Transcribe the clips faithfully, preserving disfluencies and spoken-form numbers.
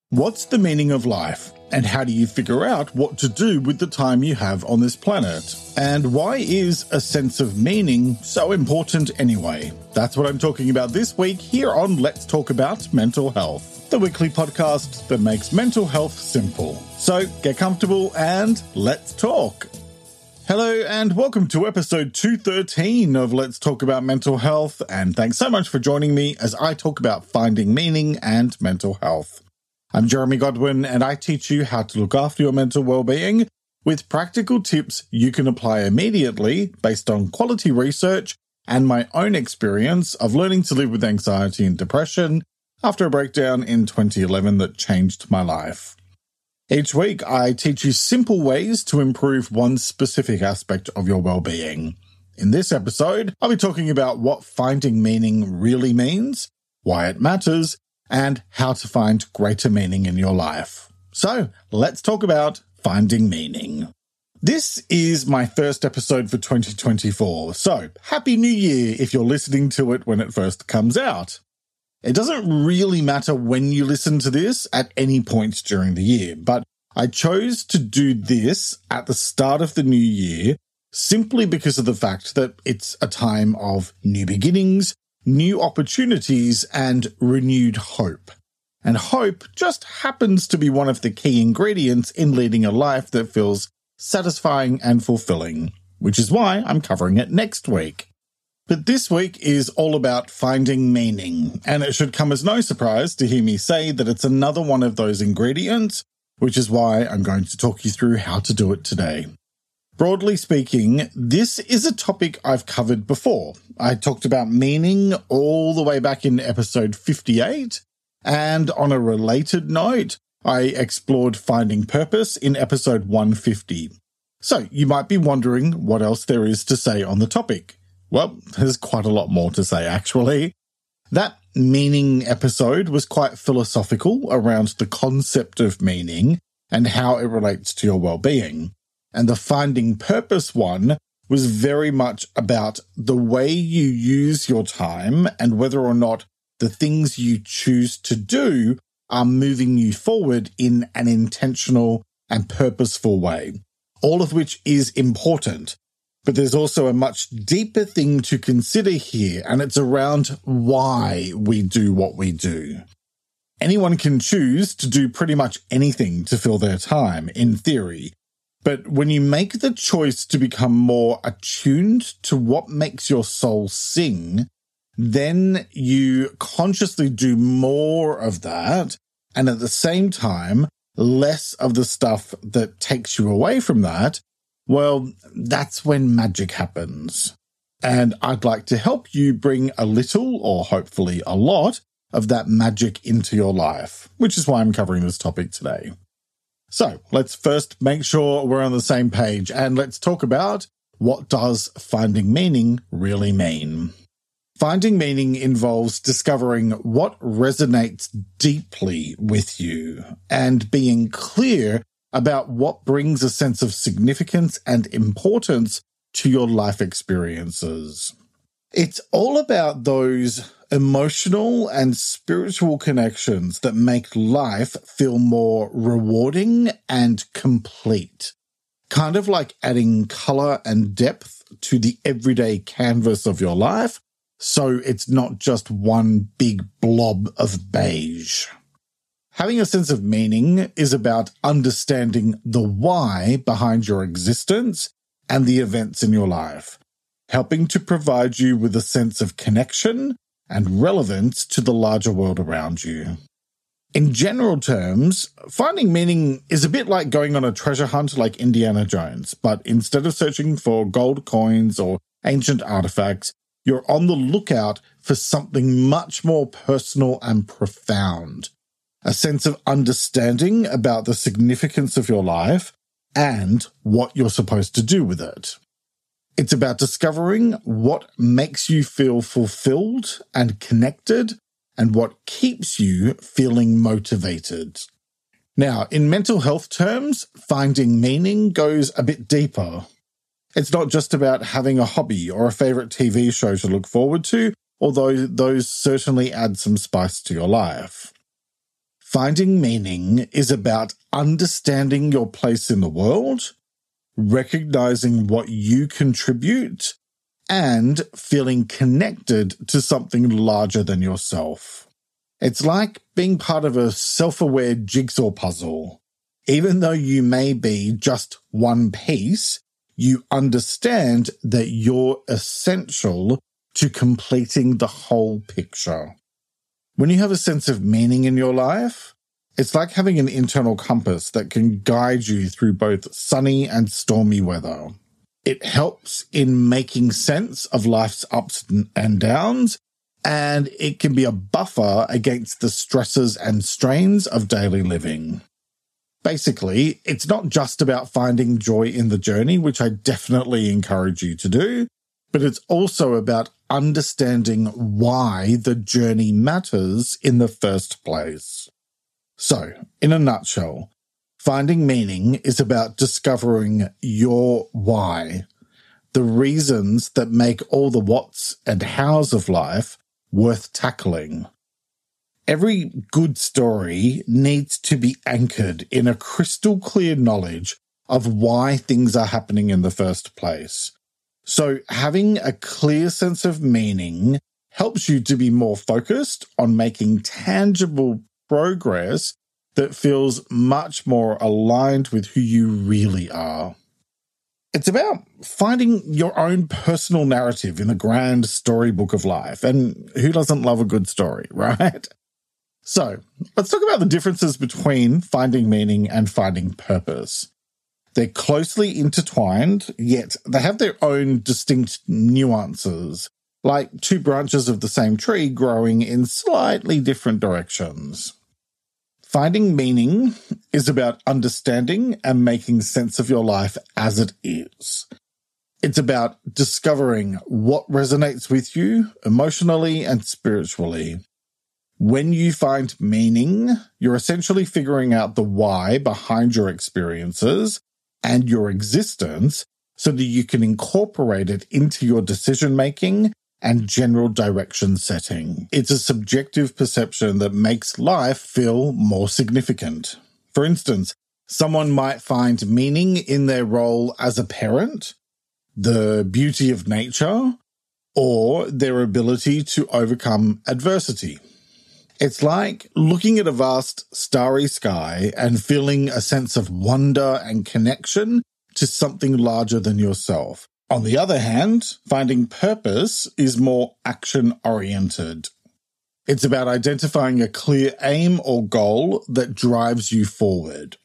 What's the meaning of life? And how do you figure out what to do with the time you have on this planet? And why is a sense of meaning so important anyway? That's what I'm talking about this week here on Let's Talk About Mental Health, the weekly podcast that makes mental health simple. So get comfortable and let's talk. Hello and welcome to episode two thirteen of Let's Talk About Mental Health, and thanks so much for joining me as I talk about finding meaning and mental health. I'm Jeremy Godwin, and I teach you how to look after your mental well-being with practical tips you can apply immediately based on quality research and my own experience of learning to live with anxiety and depression after a breakdown in twenty eleven that changed my life. Each week, I teach you simple ways to improve one specific aspect of your well-being. In this episode, I'll be talking about what finding meaning really means, why it matters, and how to find greater meaning in your life. So, let's talk about finding meaning. This is my first episode for twenty twenty-four, so Happy New Year if you're listening to it when it first comes out. It doesn't really matter when you listen to this at any point during the year, but I chose to do this at the start of the new year simply because of the fact that it's a time of new beginnings, new opportunities, and renewed hope. And hope just happens to be one of the key ingredients in leading a life that feels satisfying and fulfilling, which is why I'm covering it next week. But this week is all about finding meaning, and it should come as no surprise to hear me say that it's another one of those ingredients, which is why I'm going to talk you through how to do it today. Broadly speaking, this is a topic I've covered before. I talked about meaning all the way back in episode fifty-eight, and on a related note, I explored finding purpose in episode one fifty. So you might be wondering what else there is to say on the topic. Well, there's quite a lot more to say, actually. That meaning episode was quite philosophical around the concept of meaning and how it relates to your well-being. And the finding purpose one was very much about the way you use your time and whether or not the things you choose to do are moving you forward in an intentional and purposeful way, all of which is important. But there's also a much deeper thing to consider here, and it's around why we do what we do. Anyone can choose to do pretty much anything to fill their time, in theory. But when you make the choice to become more attuned to what makes your soul sing, then you consciously do more of that, and at the same time, less of the stuff that takes you away from that. Well, that's when magic happens. And I'd like to help you bring a little, or hopefully a lot, of that magic into your life, which is why I'm covering this topic today. So let's first make sure we're on the same page, and let's talk about what does finding meaning really mean. Finding meaning involves discovering what resonates deeply with you and being clear about what brings a sense of significance and importance to your life experiences. It's all about those emotional and spiritual connections that make life feel more rewarding and complete. Kind of like adding color and depth to the everyday canvas of your life, so it's not just one big blob of beige. Having a sense of meaning is about understanding the why behind your existence and the events in your life, helping to provide you with a sense of connection and relevance to the larger world around you. In general terms, finding meaning is a bit like going on a treasure hunt like Indiana Jones, but instead of searching for gold coins or ancient artifacts, you're on the lookout for something much more personal and profound. A sense of understanding about the significance of your life and what you're supposed to do with it. It's about discovering what makes you feel fulfilled and connected and what keeps you feeling motivated. Now, in mental health terms, finding meaning goes a bit deeper. It's not just about having a hobby or a favorite T V show to look forward to, although those certainly add some spice to your life. Finding meaning is about understanding your place in the world, recognizing what you contribute, and feeling connected to something larger than yourself. It's like being part of a self-aware jigsaw puzzle. Even though you may be just one piece, you understand that you're essential to completing the whole picture. When you have a sense of meaning in your life, it's like having an internal compass that can guide you through both sunny and stormy weather. It helps in making sense of life's ups and downs, and it can be a buffer against the stresses and strains of daily living. Basically, it's not just about finding joy in the journey, which I definitely encourage you to do, but it's also about understanding why the journey matters in the first place. So, in a nutshell, finding meaning is about discovering your why, the reasons that make all the whats and hows of life worth tackling. Every good story needs to be anchored in a crystal clear knowledge of why things are happening in the first place. So having a clear sense of meaning helps you to be more focused on making tangible progress that feels much more aligned with who you really are. It's about finding your own personal narrative in the grand storybook of life. And who doesn't love a good story, right? So let's talk about the differences between finding meaning and finding purpose. They're closely intertwined, yet they have their own distinct nuances, like two branches of the same tree growing in slightly different directions. Finding meaning is about understanding and making sense of your life as it is. It's about discovering what resonates with you emotionally and spiritually. When you find meaning, you're essentially figuring out the why behind your experiences and your existence so that you can incorporate it into your decision-making and general direction setting. It's a subjective perception that makes life feel more significant. For instance, someone might find meaning in their role as a parent, the beauty of nature, or their ability to overcome adversity. It's like looking at a vast starry sky and feeling a sense of wonder and connection to something larger than yourself. On the other hand, finding purpose is more action-oriented. It's about identifying a clear aim or goal that drives you forward.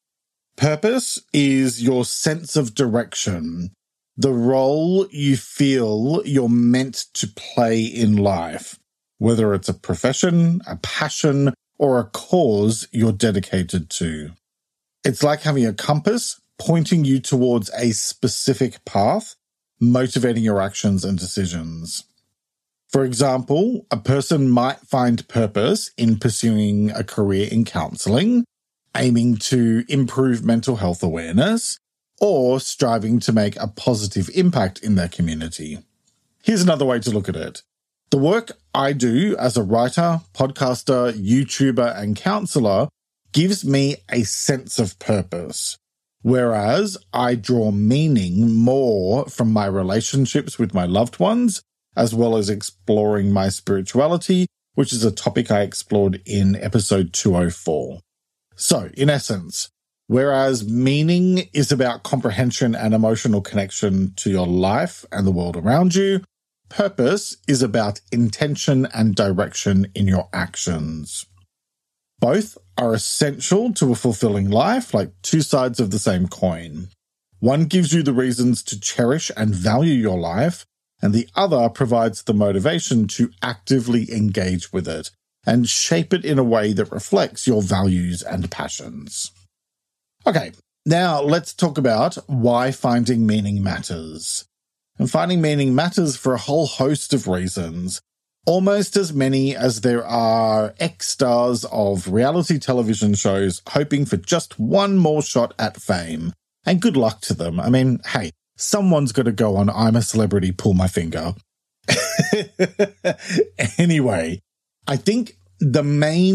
Purpose is your sense of direction, the role you feel you're meant to play in life, whether it's a profession, a passion, or a cause you're dedicated to. It's like having a compass pointing you towards a specific path, motivating your actions and decisions. For example, a person might find purpose in pursuing a career in counseling, aiming to improve mental health awareness, or striving to make a positive impact in their community. Here's another way to look at it. The work I do as a writer, podcaster, YouTuber, and counselor gives me a sense of purpose, whereas I draw meaning more from my relationships with my loved ones, as well as exploring my spirituality, which is a topic I explored in episode two oh four. So, in essence, whereas meaning is about comprehension and emotional connection to your life and the world around you, purpose is about intention and direction in your actions. Both are essential to a fulfilling life, like two sides of the same coin. One gives you the reasons to cherish and value your life, and the other provides the motivation to actively engage with it and shape it in a way that reflects your values and passions. Okay, now let's talk about why finding meaning matters. And finding meaning matters for a whole host of reasons, almost as many as there are ex-stars of reality television shows hoping for just one more shot at fame. And good luck to them. I mean, hey, someone's got to go on I'm a Celebrity, pull my finger. Anyway, I think the main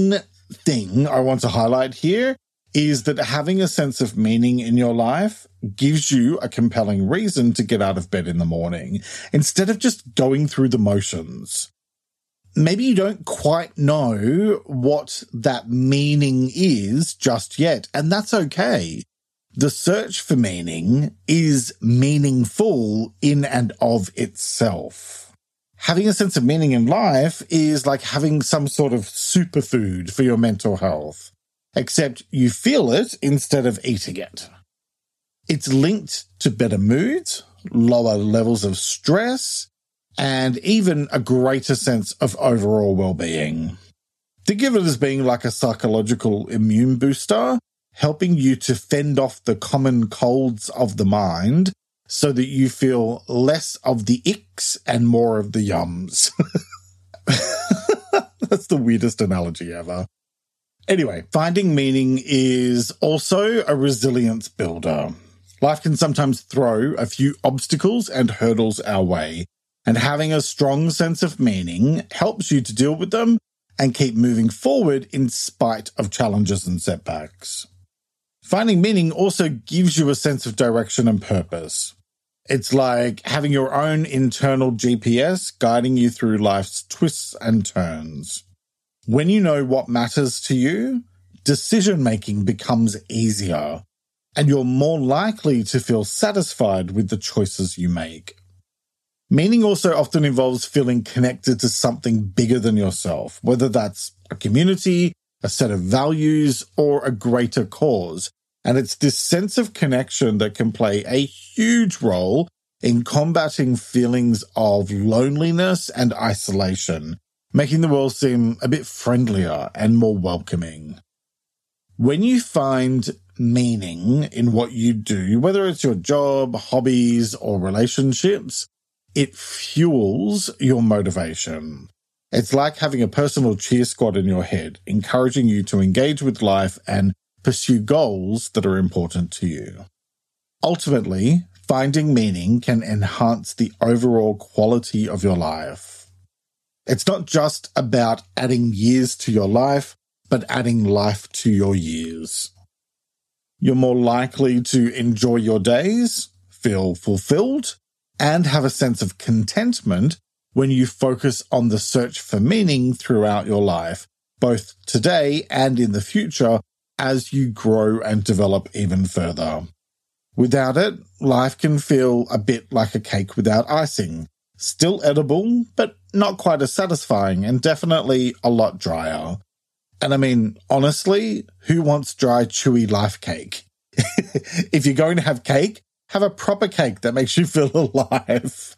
thing I want to highlight here is that having a sense of meaning in your life gives you a compelling reason to get out of bed in the morning instead of just going through the motions. Maybe you don't quite know what that meaning is just yet, and that's okay. The search for meaning is meaningful in and of itself. Having a sense of meaning in life is like having some sort of superfood for your mental health, except you feel it instead of eating it. It's linked to better moods, lower levels of stress, and even a greater sense of overall well-being. Think of it as being like a psychological immune booster, helping you to fend off the common colds of the mind so that you feel less of the icks and more of the yums. That's the weirdest analogy ever. Anyway, finding meaning is also a resilience builder. Life can sometimes throw a few obstacles and hurdles our way, and having a strong sense of meaning helps you to deal with them and keep moving forward in spite of challenges and setbacks. Finding meaning also gives you a sense of direction and purpose. It's like having your own internal G P S guiding you through life's twists and turns. When you know what matters to you, decision-making becomes easier, and you're more likely to feel satisfied with the choices you make. Meaning also often involves feeling connected to something bigger than yourself, whether that's a community, a set of values, or a greater cause. And it's this sense of connection that can play a huge role in combating feelings of loneliness and isolation, making the world seem a bit friendlier and more welcoming. When you find meaning in what you do, whether it's your job, hobbies, or relationships, it fuels your motivation. It's like having a personal cheer squad in your head, encouraging you to engage with life and pursue goals that are important to you. Ultimately, finding meaning can enhance the overall quality of your life. It's not just about adding years to your life, but adding life to your years. You're more likely to enjoy your days, feel fulfilled, and have a sense of contentment when you focus on the search for meaning throughout your life, both today and in the future, as you grow and develop even further. Without it, life can feel a bit like a cake without icing. Still edible, but not quite as satisfying, and definitely a lot drier. And I mean, honestly, who wants dry, chewy life cake? If you're going to have cake, have a proper cake that makes you feel alive.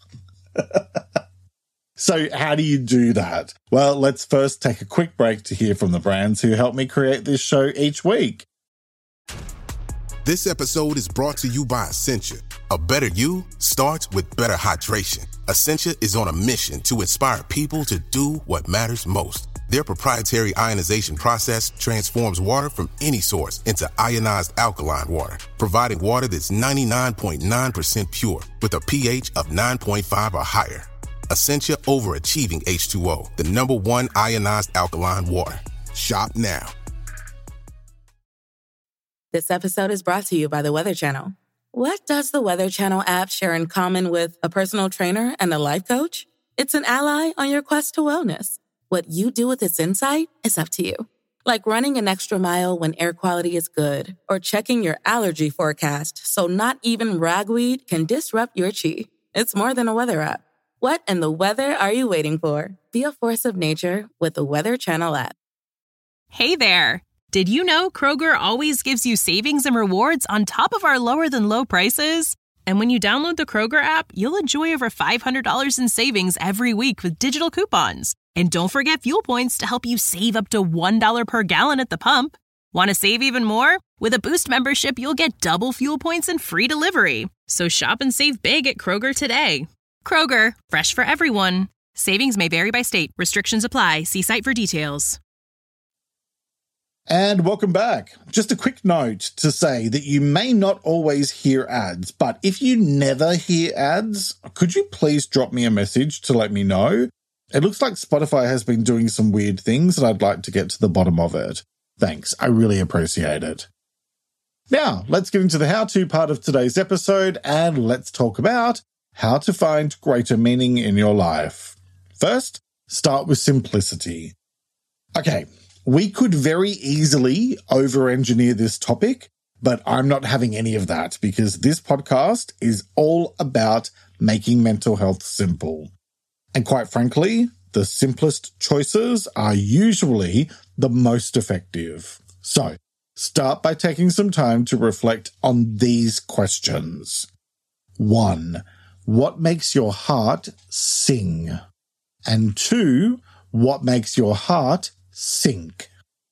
So how do you do that? Well, let's first take a quick break to hear from the brands who help me create this show each week. This episode is brought to you by Essentia. A better you starts with better hydration. Essentia is on a mission to inspire people to do what matters most. Their proprietary ionization process transforms water from any source into ionized alkaline water, providing water that's ninety-nine point nine percent pure with a pH of nine point five or higher. Essentia Overachieving H two O, the number one ionized alkaline water. Shop now. This episode is brought to you by the Weather Channel. What does the Weather Channel app share in common with a personal trainer and a life coach? It's an ally on your quest to wellness. What you do with its insight is up to you. Like running an extra mile when air quality is good, or checking your allergy forecast so not even ragweed can disrupt your chi. It's more than a weather app. What in the weather are you waiting for? Be a force of nature with the Weather Channel app. Hey there! Did you know Kroger always gives you savings and rewards on top of our lower-than-low prices? And when you download the Kroger app, you'll enjoy over five hundred dollars in savings every week with digital coupons. And don't forget fuel points to help you save up to one dollar per gallon at the pump. Want to save even more? With a Boost membership, you'll get double fuel points and free delivery. So shop and save big at Kroger today. Kroger, fresh for everyone. Savings may vary by state. Restrictions apply. See site for details. And welcome back. Just a quick note to say that you may not always hear ads, but if you never hear ads, could you please drop me a message to let me know? It looks like Spotify has been doing some weird things and I'd like to get to the bottom of it. Thanks, I really appreciate it. Now, let's get into the how-to part of today's episode and let's talk about how to find greater meaning in your life. First, start with simplicity. Okay, we could very easily over-engineer this topic, but I'm not having any of that because this podcast is all about making mental health simple. And quite frankly, the simplest choices are usually the most effective. So, start by taking some time to reflect on these questions. One, what makes your heart sing? And two, what makes your heart sink?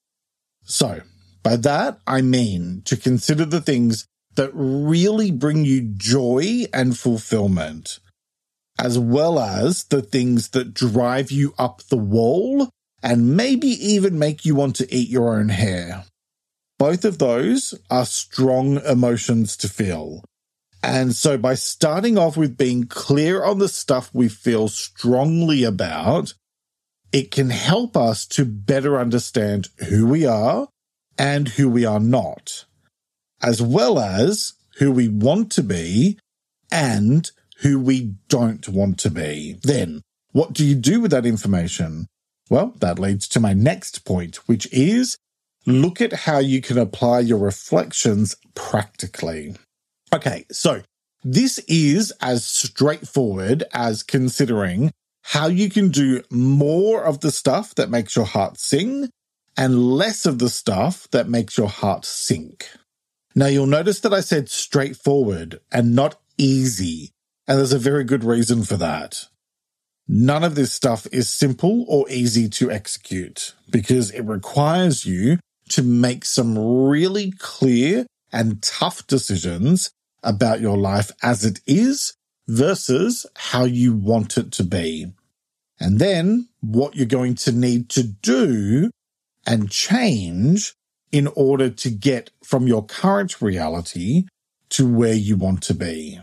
So, by that, I mean to consider the things that really bring you joy and fulfillment, as well as the things that drive you up the wall and maybe even make you want to eat your own hair. Both of those are strong emotions to feel. And so by starting off with being clear on the stuff we feel strongly about, it can help us to better understand who we are and who we are not, as well as who we want to be and who we don't want to be. Then, what do you do with that information? Well, that leads to my next point, which is look at how you can apply your reflections practically. Okay, so this is as straightforward as considering how you can do more of the stuff that makes your heart sing and less of the stuff that makes your heart sink. Now, you'll notice that I said straightforward and not easy, and there's a very good reason for that. None of this stuff is simple or easy to execute because it requires you to make some really clear and tough decisions about your life as it is versus how you want it to be. And then what you're going to need to do and change in order to get from your current reality to where you want to be.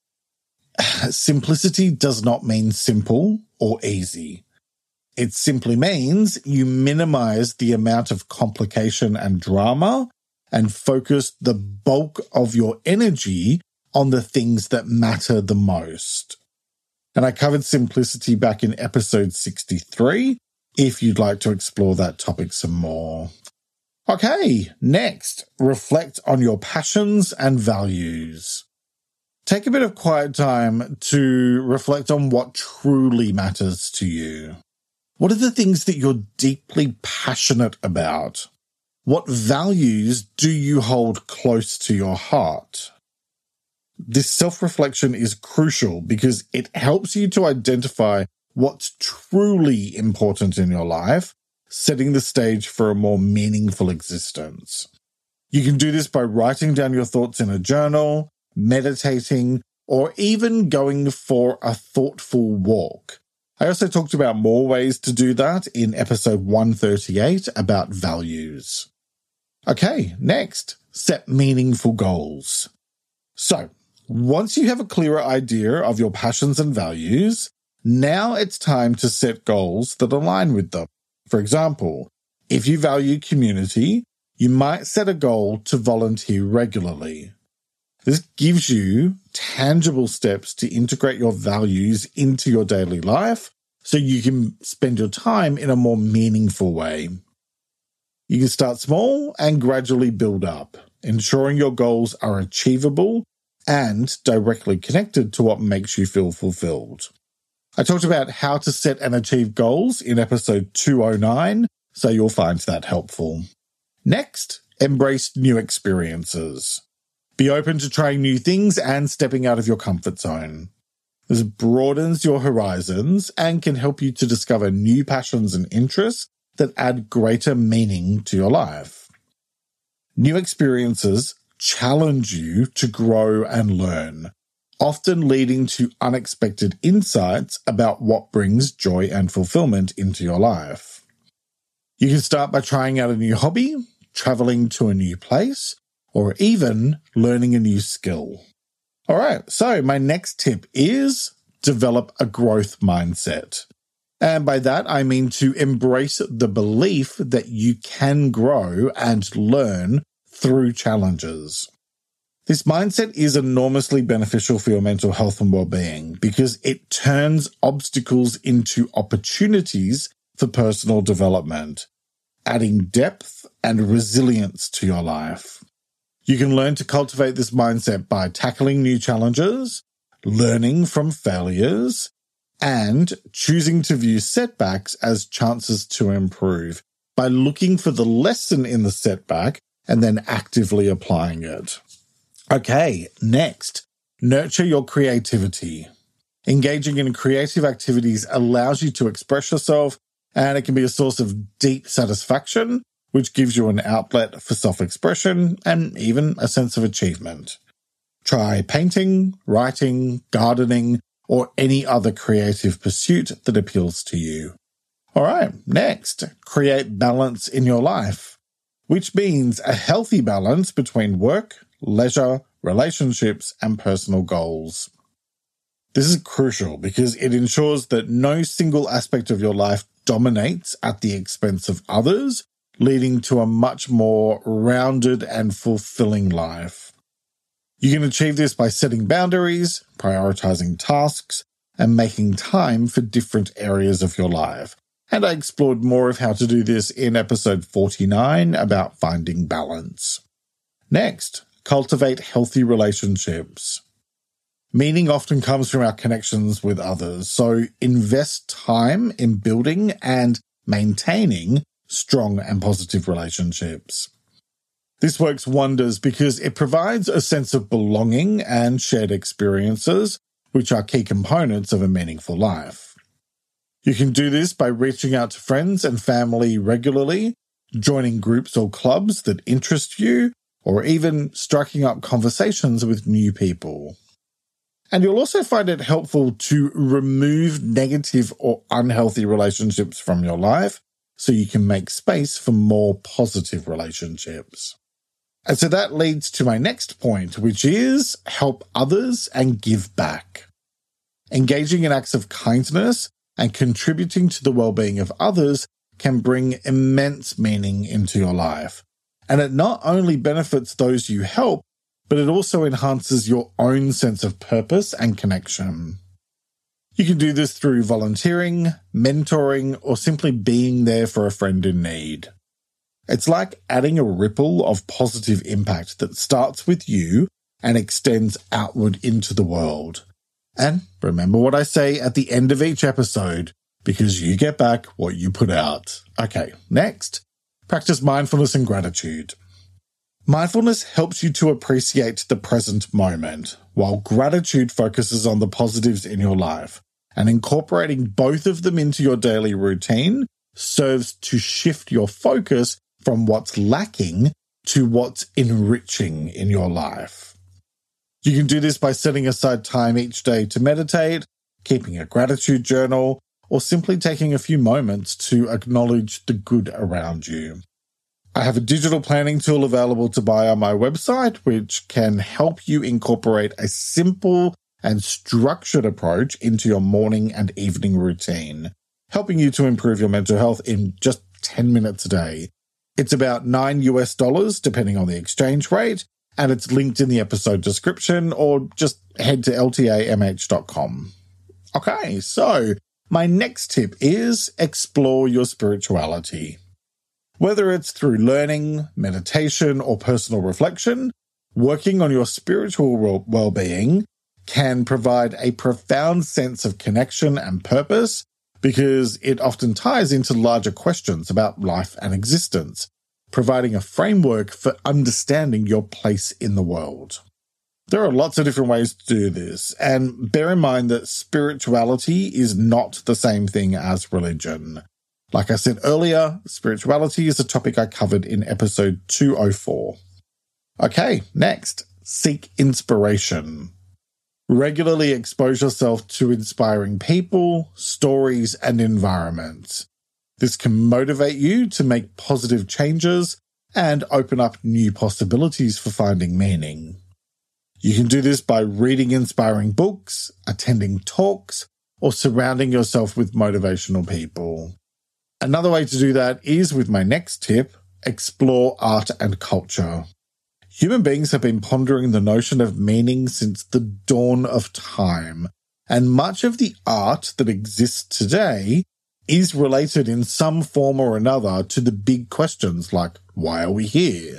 Simplicity does not mean simple or easy. It simply means you minimize the amount of complication and drama and focus the bulk of your energy on the things that matter the most. And I covered simplicity back in episode sixty-three, if you'd like to explore that topic some more. Okay, next, reflect on your passions and values. Take a bit of quiet time to reflect on what truly matters to you. What are the things that you're deeply passionate about? What values do you hold close to your heart? This self-reflection is crucial because it helps you to identify what's truly important in your life, setting the stage for a more meaningful existence. You can do this by writing down your thoughts in a journal, meditating, or even going for a thoughtful walk. I also talked about more ways to do that in episode one thirty-eight about values. Okay, next, set meaningful goals. So, once you have a clearer idea of your passions and values, now it's time to set goals that align with them. For example, if you value community, you might set a goal to volunteer regularly. This gives you tangible steps to integrate your values into your daily life so you can spend your time in a more meaningful way. You can start small and gradually build up, ensuring your goals are achievable and directly connected to what makes you feel fulfilled. I talked about how to set and achieve goals in episode two oh nine, so you'll find that helpful. Next, embrace new experiences. Be open to trying new things and stepping out of your comfort zone. This broadens your horizons and can help you to discover new passions and interests that add greater meaning to your life. New experiences challenge you to grow and learn, often leading to unexpected insights about what brings joy and fulfillment into your life. You can start by trying out a new hobby, traveling to a new place, or even learning a new skill. All right, so my next tip is develop a growth mindset. And by that, I mean to embrace the belief that you can grow and learn through challenges. This mindset is enormously beneficial for your mental health and well-being because it turns obstacles into opportunities for personal development, adding depth and resilience to your life. You can learn to cultivate this mindset by tackling new challenges, learning from failures, and choosing to view setbacks as chances to improve by looking for the lesson in the setback and then actively applying it. Okay, next, nurture your creativity. Engaging in creative activities allows you to express yourself, and it can be a source of deep satisfaction, which gives you an outlet for self-expression and even a sense of achievement. Try painting, writing, gardening, or any other creative pursuit that appeals to you. All right, next, create balance in your life, which means a healthy balance between work, leisure, relationships, and personal goals. This is crucial because it ensures that no single aspect of your life dominates at the expense of others, leading to a much more rounded and fulfilling life. You can achieve this by setting boundaries, prioritizing tasks, and making time for different areas of your life. And I explored more of how to do this in episode forty-nine about finding balance. Next, cultivate healthy relationships. Meaning often comes from our connections with others, so invest time in building and maintaining strong and positive relationships. This works wonders because it provides a sense of belonging and shared experiences, which are key components of a meaningful life. You can do this by reaching out to friends and family regularly, joining groups or clubs that interest you, or even striking up conversations with new people. And you'll also find it helpful to remove negative or unhealthy relationships from your life so you can make space for more positive relationships. And so that leads to my next point, which is help others and give back. Engaging in acts of kindness and contributing to the well-being of others can bring immense meaning into your life. And it not only benefits those you help, but it also enhances your own sense of purpose and connection. You can do this through volunteering, mentoring, or simply being there for a friend in need. It's like adding a ripple of positive impact that starts with you and extends outward into the world. And remember what I say at the end of each episode, because you get back what you put out. Okay, next, practice mindfulness and gratitude. Mindfulness helps you to appreciate the present moment, while gratitude focuses on the positives in your life, and incorporating both of them into your daily routine serves to shift your focus from what's lacking to what's enriching in your life. You can do this by setting aside time each day to meditate, keeping a gratitude journal, or simply taking a few moments to acknowledge the good around you. I have a digital planning tool available to buy on my website, which can help you incorporate a simple and structured approach into your morning and evening routine, helping you to improve your mental health in just ten minutes a day. It's about nine US dollars, depending on the exchange rate, and it's linked in the episode description, or just head to L T A M H dot com. Okay, so my next tip is explore your spirituality. Whether it's through learning, meditation, or personal reflection, working on your spiritual well-being can provide a profound sense of connection and purpose because it often ties into larger questions about life and existence, providing a framework for understanding your place in the world. There are lots of different ways to do this, and bear in mind that spirituality is not the same thing as religion. Like I said earlier, spirituality is a topic I covered in episode two oh four. Okay, next, seek inspiration. Regularly expose yourself to inspiring people, stories, and environments. This can motivate you to make positive changes and open up new possibilities for finding meaning. You can do this by reading inspiring books, attending talks, or surrounding yourself with motivational people. Another way to do that is with my next tip, explore art and culture. Human beings have been pondering the notion of meaning since the dawn of time, and much of the art that exists today is related in some form or another to the big questions like, why are we here?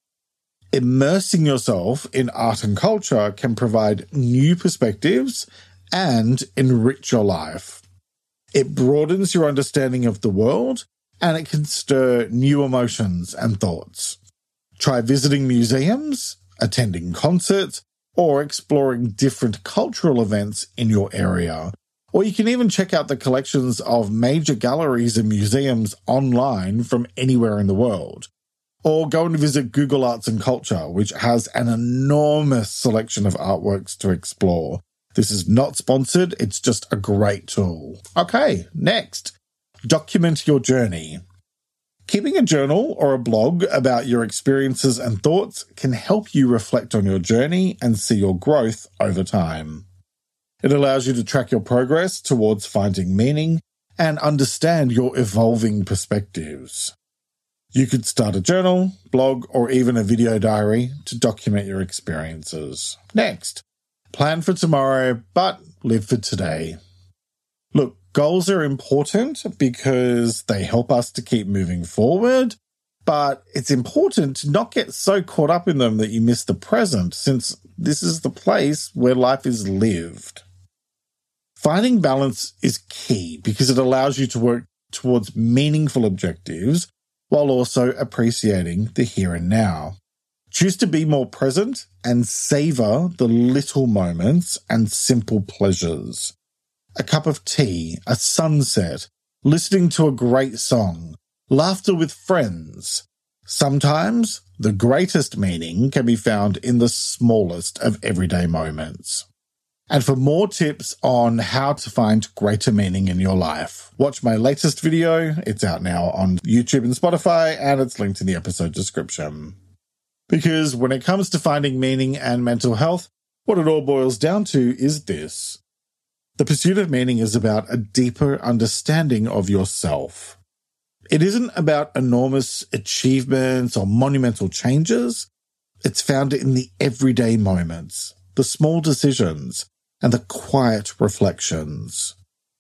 Immersing yourself in art and culture can provide new perspectives and enrich your life. It broadens your understanding of the world, and it can stir new emotions and thoughts. Try visiting museums, attending concerts, or exploring different cultural events in your area. Or you can even check out the collections of major galleries and museums online from anywhere in the world. Or go and visit Google Arts and Culture, which has an enormous selection of artworks to explore. This is not sponsored, it's just a great tool. Okay, next, document your journey. Keeping a journal or a blog about your experiences and thoughts can help you reflect on your journey and see your growth over time. It allows you to track your progress towards finding meaning and understand your evolving perspectives. You could start a journal, blog, or even a video diary to document your experiences. Next, plan for tomorrow, but live for today. Look, goals are important because they help us to keep moving forward, but it's important to not get so caught up in them that you miss the present, since this is the place where life is lived. Finding balance is key because it allows you to work towards meaningful objectives while also appreciating the here and now. Choose to be more present and savor the little moments and simple pleasures. A cup of tea, a sunset, listening to a great song, laughter with friends. Sometimes the greatest meaning can be found in the smallest of everyday moments. And for more tips on how to find greater meaning in your life, watch my latest video. It's out now on YouTube and Spotify, and it's linked in the episode description. Because when it comes to finding meaning and mental health, what it all boils down to is this. The pursuit of meaning is about a deeper understanding of yourself. It isn't about enormous achievements or monumental changes. It's found in the everyday moments, the small decisions, and the quiet reflections.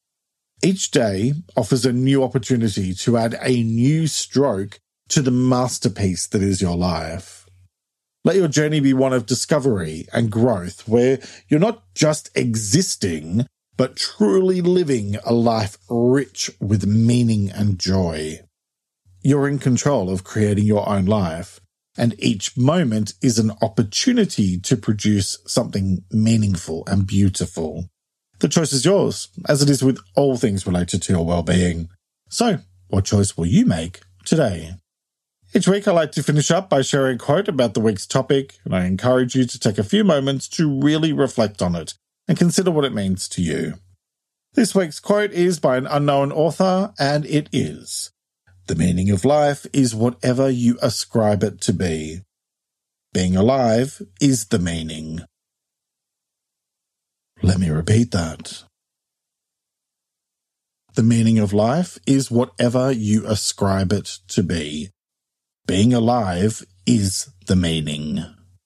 Each day offers a new opportunity to add a new stroke to the masterpiece that is your life. Let your journey be one of discovery and growth, where you're not just existing, but truly living a life rich with meaning and joy. You're in control of creating your own life, and each moment is an opportunity to produce something meaningful and beautiful. The choice is yours, as it is with all things related to your well-being. So, what choice will you make today? Each week I like to finish up by sharing a quote about the week's topic, and I encourage you to take a few moments to really reflect on it and consider what it means to you. This week's quote is by an unknown author, and it is, "The meaning of life is whatever you ascribe it to be. Being alive is the meaning." Let me repeat that. The meaning of life is whatever you ascribe it to be. Being alive is the meaning.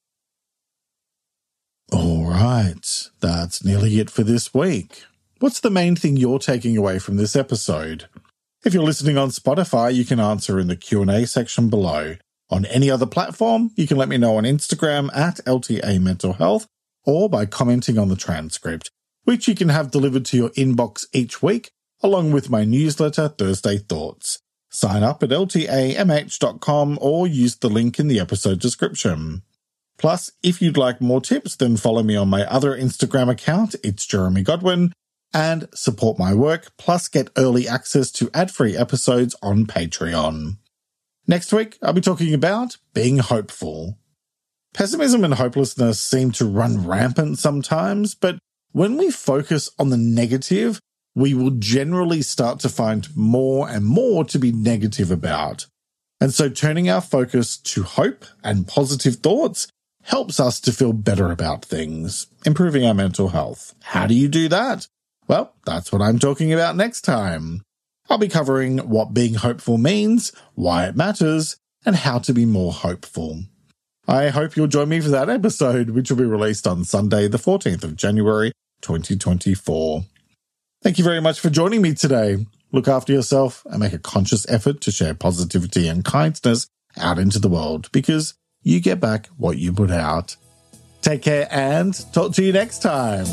All right, that's nearly it for this week. What's the main thing you're taking away from this episode? If you're listening on Spotify, you can answer in the Q and A section below. On any other platform, you can let me know on Instagram at L T A Mental Health or by commenting on the transcript, which you can have delivered to your inbox each week, along with my newsletter, Thursday Thoughts. Sign up at L T A M H dot com or use the link in the episode description. Plus, if you'd like more tips, then follow me on my other Instagram account, it's Jeremy Godwin, and support my work, plus get early access to ad-free episodes on Patreon. Next week, I'll be talking about being hopeful. Pessimism and hopelessness seem to run rampant sometimes, but when we focus on the negative, we will generally start to find more and more to be negative about. And so turning our focus to hope and positive thoughts helps us to feel better about things, improving our mental health. How do you do that? Well, that's what I'm talking about next time. I'll be covering what being hopeful means, why it matters, and how to be more hopeful. I hope you'll join me for that episode, which will be released on Sunday, the fourteenth of January, twenty twenty-four. Thank you very much for joining me today. Look after yourself and make a conscious effort to share positivity and kindness out into the world, because you get back what you put out. Take care and talk to you next time.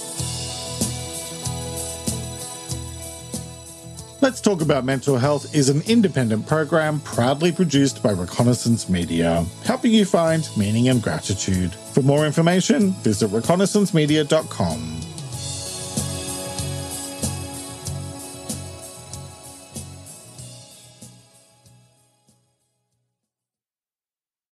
Let's Talk About Mental Health is an independent program proudly produced by Reconnaissance Media, helping you find meaning and gratitude. For more information, visit reconnaissance media dot com.